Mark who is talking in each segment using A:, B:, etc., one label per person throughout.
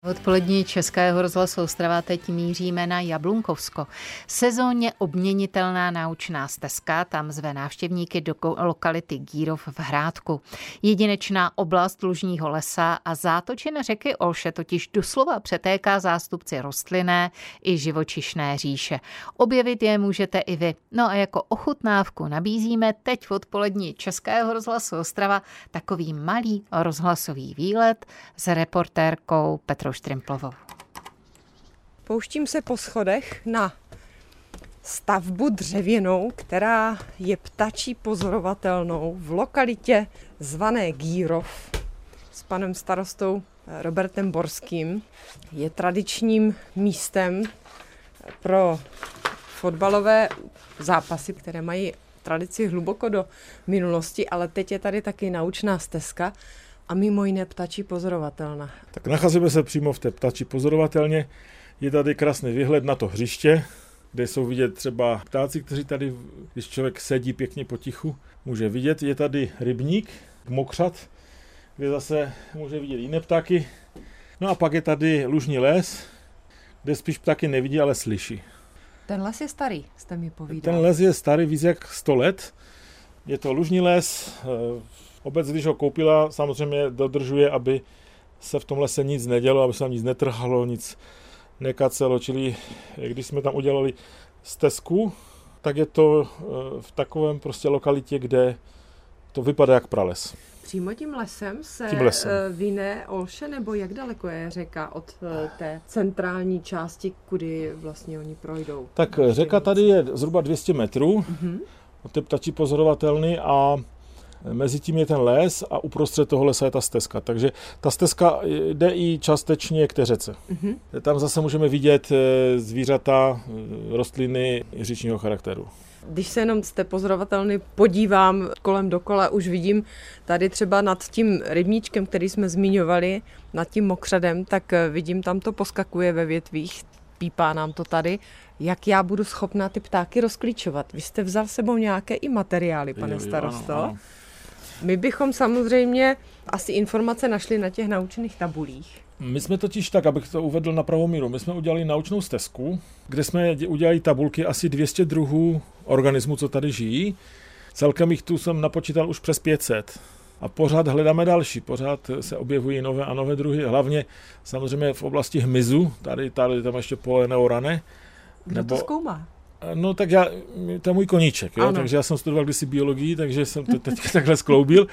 A: Odpolední Českého rozhlasu Ostrava teď míříme na Jablunkovsko. Sezónně obměnitelná naučná stezka tam zve návštěvníky do lokality Gírov v Hrádku. Jedinečná oblast lužního lesa a zátočin řeky Olše totiž doslova přetéká zástupci rostlinné i živočišné říše. Objevit je můžete i vy. No a jako ochutnávku nabízíme teď v odpolední Českého rozhlasu Ostrava takový malý rozhlasový výlet s reportérkou Petrou Štrimplovou.
B: Pouštím se po schodech na stavbu dřevěnou, která je ptačí pozorovatelnou v lokalitě zvané Gírov s panem starostou Robertem Borským. Je tradičním místem pro fotbalové zápasy, které mají tradici hluboko do minulosti, ale teď je tady taky naučná stezka a mimo jiné ptačí pozorovatelna.
C: Tak nacházíme se přímo v té ptačí pozorovatelně. Je tady krásný výhled na to hřiště, kde jsou vidět třeba ptáci, kteří tady, když člověk sedí pěkně potichu, může vidět. Je tady rybník, mokřat, kde zase může vidět jiné ptáky. No a pak je tady lužní les, kde spíš ptáky nevidí, ale slyší.
B: Ten les je starý, jste mi povídal.
C: Ten les je starý víc jak 100 let. Je to lužní les. Obec, když ho koupila, samozřejmě dodržuje, aby se v tom lese nic nedělo, aby se tam nic netrhalo, nic nekacelo. Čili když jsme tam udělali stezku, tak je to v takovém prostě lokalitě, kde to vypadá jak prales.
B: Přímo tím lesem se vyne Olše, nebo jak daleko je řeka od té centrální části, kudy vlastně oni projdou?
C: Tak řeka tady je zhruba 200 metrů od té ptačí pozorovatelny a mezi tím je ten les a uprostřed toho lesa je ta stezka. Takže ta stezka jde i částečně k té řece. Tam zase můžeme vidět zvířata, rostliny říčního charakteru.
B: Když se jenom z té pozorovatelny podívám kolem dokola, už vidím tady třeba nad tím rybníčkem, který jsme zmiňovali, nad tím mokřadem, tak vidím, tam to poskakuje ve větvích, pípá nám to tady. Jak já budu schopná ty ptáky rozklíčovat? Vy jste vzal sebou nějaké i materiály, pane starosto?
C: Ano.
B: My bychom samozřejmě asi informace našli na těch naučených tabulích.
C: My jsme totiž tak, abych to uvedl na pravou míru, my jsme udělali naučnou stezku, kde jsme udělali tabulky asi 200 druhů organismů, co tady žijí. Celkem jich tu jsem napočítal už přes 500. A pořád hledáme další, pořád se objevují nové a nové druhy, hlavně samozřejmě v oblasti hmyzu, tady tam ještě pole neorané.
B: Kdo to zkoumá?
C: No tak to je můj koníček, jo? Takže já jsem studoval kdysi biologii, takže jsem to teď takhle skloubil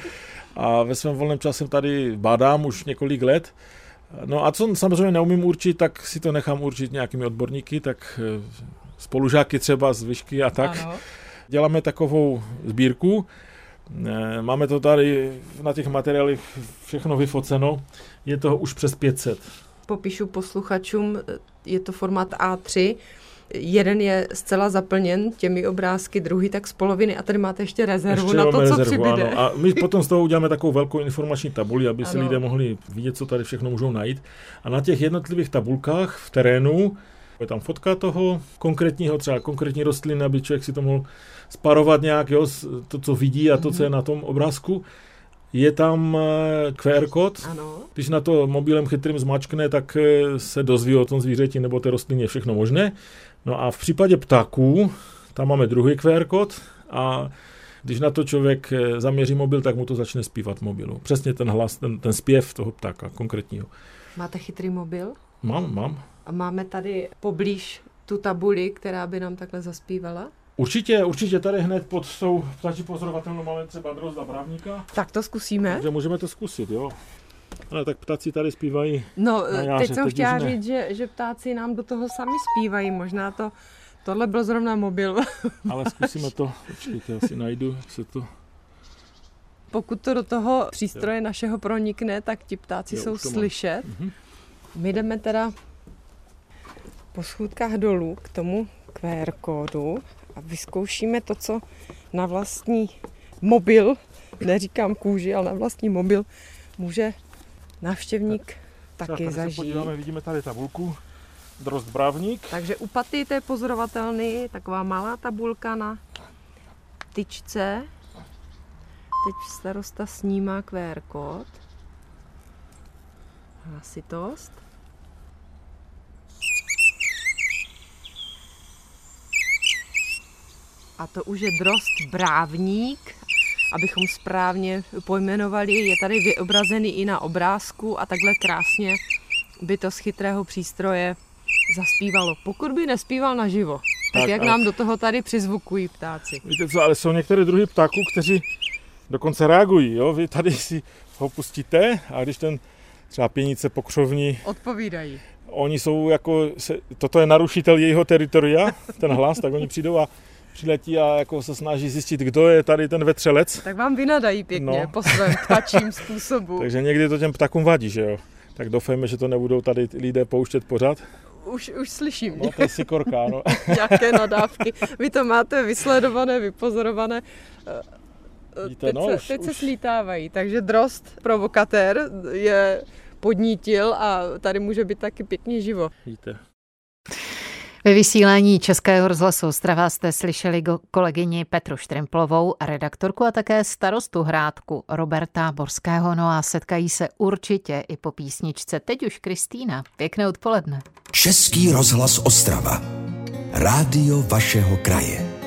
C: a ve svém volném čase tady bádám už několik let. No a co samozřejmě neumím určit, tak si to nechám určit nějakými odborníky, tak spolužáky třeba z výšky a tak. Ano. Děláme takovou sbírku, máme to tady na těch materiálech všechno vyfoceno, je toho už přes 500.
B: Popíšu posluchačům, je to formát A3, jeden je zcela zaplněn těmi obrázky, druhý tak z poloviny a tady máte ještě rezervu na to, co přibyde.
C: Ano. A my potom z toho uděláme takovou velkou informační tabuli, aby si lidé mohli vidět, co tady všechno můžou najít. A na těch jednotlivých tabulkách v terénu je tam fotka toho konkrétního, třeba konkrétní rostliny, aby člověk si to mohl sparovat nějak, jo, to, co vidí a to, co je na tom obrázku. Je tam QR kód, když na to mobilem chytrým zmáčkne, tak se dozví o tom zvířeti nebo té rostlině všechno možné. No a v případě ptáků, tam máme druhý QR kód a když na to člověk zaměří mobil, tak mu to začne zpívat mobilu. Přesně ten hlas, ten zpěv toho ptáka konkrétního.
B: Máte chytrý mobil?
C: Mám.
B: A máme tady poblíž tu tabuli, která by nám takhle zaspívala?
C: Určitě tady hned pod tou ptačí pozorovatelnou máme třeba drozda brávníka.
B: Tak to zkusíme.
C: Takže můžeme to zkusit, jo. Ale tak ptáci tady zpívají.
B: No, teď jsem chtěla říct, že ptáci nám do toho sami zpívají. Možná tohle byl zrovna mobil.
C: Ale zkusíme to. Počkejte, já si najdu, jak se to...
B: Pokud to do toho přístroje našeho pronikne, tak ti ptáci jsou slyšet. My jdeme teda po schůdkách dolů k tomu QR kódu a vyzkoušíme to, co na vlastní mobil, neříkám kůži, ale na vlastní mobil může návštěvník taky zažít.
C: Se podíváme, vidíme tady tabulku, drozd brávník.
B: Takže u paty té pozorovatelny taková malá tabulka na tyčce. Teď starosta snímá QR kód. Hlasitost. A to už je drost brávník, abychom správně pojmenovali. Je tady vyobrazený i na obrázku a takhle krásně by to z chytrého přístroje zaspívalo. Pokud by nespíval naživo, tak jak nám do toho tady přizvukují ptáci.
C: Víte co, ale jsou některé druhy ptáků, kteří dokonce reagují. Jo? Vy tady si ho pustíte a když ten třeba pěnice pokřovní
B: odpovídají.
C: Oni jsou jako, toto je narušitel jejího teritoria, ten hlas, tak oni přijdou a přiletí a jako se snaží zjistit, kdo je tady ten vetřelec.
B: Tak vám vynadají pěkně po svém ptačím způsobu.
C: Takže někdy to těm ptákům vadí, že jo. Tak doufejme, že to nebudou tady lidé pouštět pořád.
B: Už slyším.
C: No to je sikorka, no.
B: Jaké nadávky. Vy to máte vysledované, vypozorované.
C: Víte,
B: teď se slítávají, takže drost, provokatér je podnítil a tady může být taky pěkně živo.
C: Víte.
A: Ve vysílání Českého rozhlasu Ostrava jste slyšeli kolegyni Petru Štrimplovou, redaktorku a také starostu Hrádku Roberta Borského. No a setkají se určitě i po písničce. Teď už Kristýna. Pěkné odpoledne.
D: Český rozhlas Ostrava. Rádio vašeho kraje.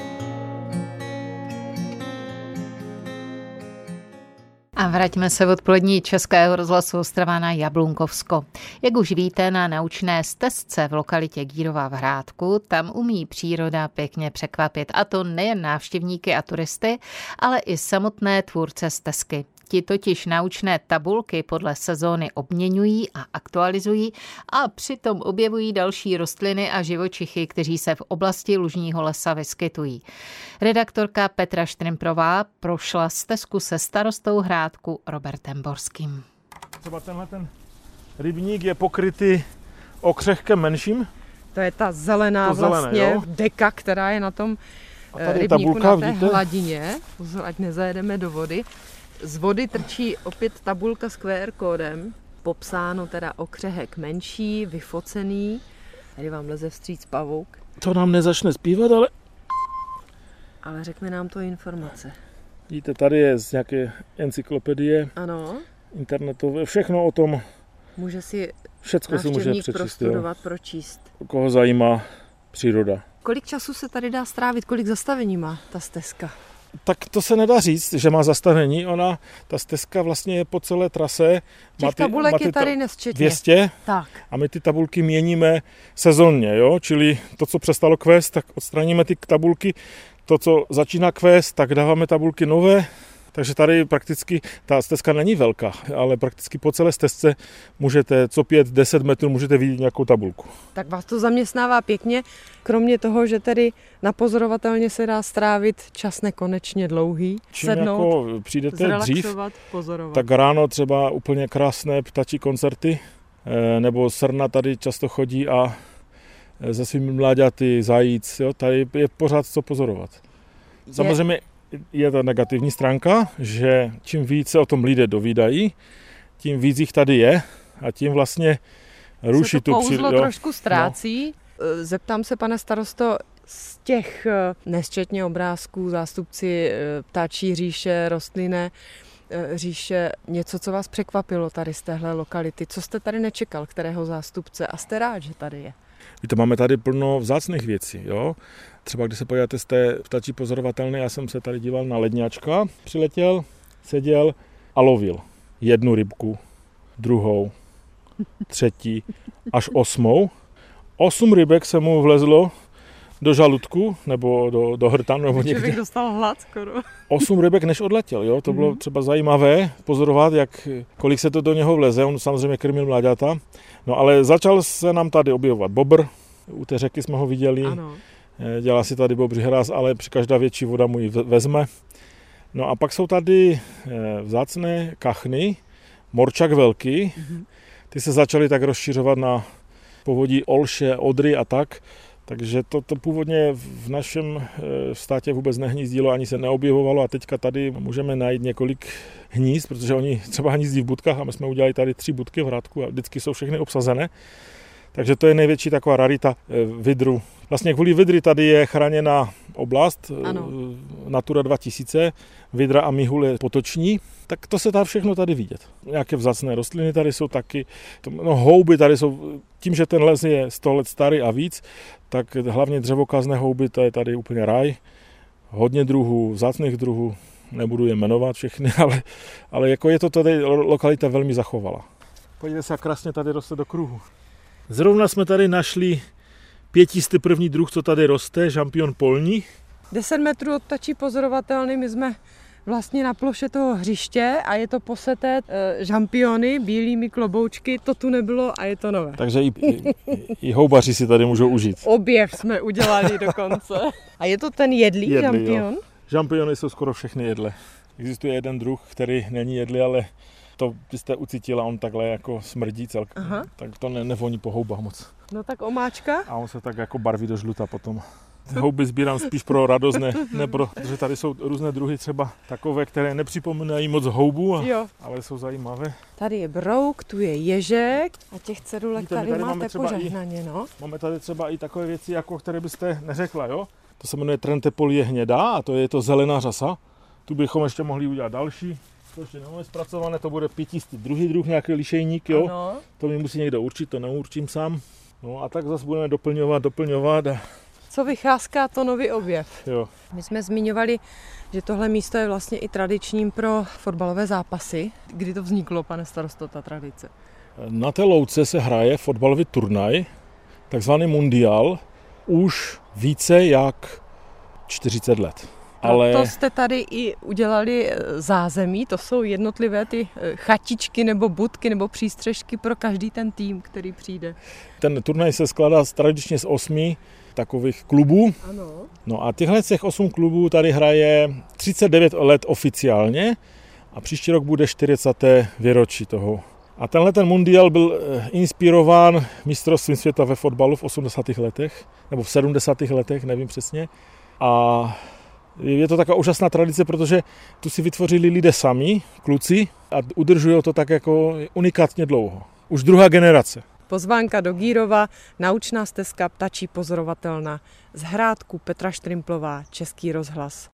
A: A vraťme se v odpolední Českého rozhlasu Ostrava na Jablunkovsko. Jak už víte, na naučné stezce v lokalitě Gírova v Hrádku, tam umí příroda pěkně překvapit. A to nejen návštěvníky a turisty, ale i samotné tvůrce stezky. Ti totiž naučné tabulky podle sezóny obměňují a aktualizují a přitom objevují další rostliny a živočichy, kteří se v oblasti lužního lesa vyskytují. Redaktorka Petra Štrimprová prošla stezku se starostou Hrádku Robertem Borským.
C: Třeba tenhle ten rybník je pokrytý okřehkem menším.
B: To je ta zelená vlastně deka, která je na tom rybníku
C: tabulka,
B: na té hladině. Pozor, ať nezajedeme do vody. Z vody trčí opět tabulka s QR kódem, popsáno teda okřehek menší, vyfocený. Tady vám leze vstříc pavouk.
C: To nám nezačne zpívat,
B: ale řekne nám to informace.
C: Víte, tady je z nějaké encyklopedie,
B: ano,
C: internetové, všechno o tom.
B: Může si
C: všecko si může přečíst,
B: prostudovat, pročíst.
C: Koho zajímá příroda.
B: Kolik času se tady dá strávit, kolik zastavení má ta stezka?
C: Tak to se nedá říct, že má zastavení. Ta stezka vlastně je po celé trase.
B: Těch tabulek je tady nesčetně.
C: 200
B: tak.
C: A my ty tabulky měníme sezónně, jo? Čili to, co přestalo kvést, tak odstraníme ty tabulky. To, co začíná kvést, tak dáváme tabulky nové. Takže tady prakticky ta stezka není velká, ale prakticky po celé stezce můžete co 5-10 metrů můžete vidět nějakou tabulku.
B: Tak vás to zaměstnává pěkně, kromě toho, že tedy napozorovatelně se dá strávit čas nekonečně dlouhý.
C: Čím
B: sednout,
C: jako přijdete dřív,
B: pozorovat.
C: Tak ráno třeba úplně krásné ptačí koncerty, nebo srna tady často chodí a se svými mláďaty, zajíc, jo, tady je pořád co pozorovat. Samozřejmě je ta negativní stránka, že čím více o tom lidé dovídají, tím víc jich tady je a tím vlastně ruší tu přírodu.
B: Kouzlo trošku ztrácí. No. Zeptám se, pane starosto, z těch nesčetně obrázků, zástupci ptáčí říše, rostlinné říše, něco, co vás překvapilo tady z téhle lokality? Co jste tady nečekal, kterého zástupce a jste rád, že tady je?
C: Víte, máme tady plno vzácných věcí, jo. Třeba když se podíváte z té ptačí pozorovatelny, já jsem se tady díval na ledňáčka, přiletěl, seděl a lovil jednu rybku, druhou, třetí, až 8. 8 rybek se mu vlezlo do žaludku nebo do hrtanu nebo někde.
B: Člověk dostal hlad skoro.
C: 8 rybek než odletěl, jo. To bylo třeba zajímavé pozorovat, kolik se to do něho vleze. On samozřejmě krmil mláďata. No ale začal se nám tady objevovat bobr. U té řeky jsme ho viděli.
B: Ano.
C: Dělá si tady bobří hráz, ale při každá větší voda mu ji vezme. No a pak jsou tady vzácné kachny, morčak velký. Ty se začaly tak rozšiřovat na povodí Olše, Odry a tak. Takže to původně v našem státě vůbec nehnízdilo, ani se neobjevovalo a teďka tady můžeme najít několik hnízd, protože oni třeba hnízdí v budkách a my jsme udělali tady 3 budky v Hrádku a vždycky jsou všechny obsazené. Takže to je největší taková rarita vydru. Vlastně kvůli vydry tady je chráněná oblast, ano. Natura 2000, vydra a mihule potoční, tak to se dá všechno tady vidět. Nějaké vzácné rostliny tady jsou taky, houby tady jsou, tím, že ten les je 100 let starý a víc, tak hlavně dřevokázné houby, to je tady úplně ráj. hodně druhů, vzácných druhů, nebudu je jmenovat všechny, ale jako je to tady lokalita velmi zachovala. Podívejte se, jak krásně tady roste do kruhu. Zrovna jsme tady našli 501. druh, co tady roste, žampion polní.
B: 10 metrů od ptačí pozorovatelny, my jsme vlastně na ploše toho hřiště a je to poseté žampiony, bílými kloboučky, to tu nebylo a je to nové.
C: Takže i houbaři si tady můžou užít.
B: Objev jsme udělali dokonce. A je to ten jedlý žampion?
C: Žampiony jsou skoro všechny jedle. Existuje jeden druh, který není jedlý, ale to byste ucítila, on takhle jako smrdí celkem. Tak to nevoní po houbách moc.
B: No tak omáčka?
C: A on se tak jako barví do žluta potom. Houby sbírám spíš pro radost, protože tady jsou různé druhy, třeba takové, které nepřipomínají moc houbu, ale jsou zajímavé.
B: Tady je brouk, tu je ježek a těch cedulek tady máte požehnaně, no.
C: Máme tady třeba i takové věci, jako které byste neřekla, jo? To se jmenuje Trentepol hnědá a to je to zelená řasa. Tu bychom ještě mohli udělat další. To ještě nemáme zpracované, to bude 502. druh, nějaký lišejník, jo? Ano. To mi musí někdo určit, to neurčím sám. No a tak zase budeme doplňovat.
B: Co vycházka, to nový objev.
C: Jo.
B: My jsme zmiňovali, že tohle místo je vlastně i tradičním pro fotbalové zápasy. Kdy to vzniklo, pane starosto, ta tradice?
C: Na té louce se hraje fotbalový turnaj, takzvaný mundial, už více jak 40 let.
B: Ale to jste tady i udělali zázemí, to jsou jednotlivé ty chatičky nebo budky nebo přístřežky pro každý ten tým, který přijde.
C: Ten turnaj se skládá tradičně z 8 takových klubů.
B: Ano.
C: No a těchto 8 klubů tady hraje 39 let oficiálně a příští rok bude 40. výročí toho. A tenhle ten mundial byl inspirován mistrovstvím světa ve fotbalu v 80. letech, nebo v 70. letech, nevím přesně. A je to taková úžasná tradice, protože tu si vytvořili lidé sami, kluci, a udržují to tak jako unikátně dlouho. Už druhá generace.
B: Pozvánka do Gírova, naučná stezka Ptačí pozorovatelna z Hrádku, Petra Štrimplová, Český rozhlas.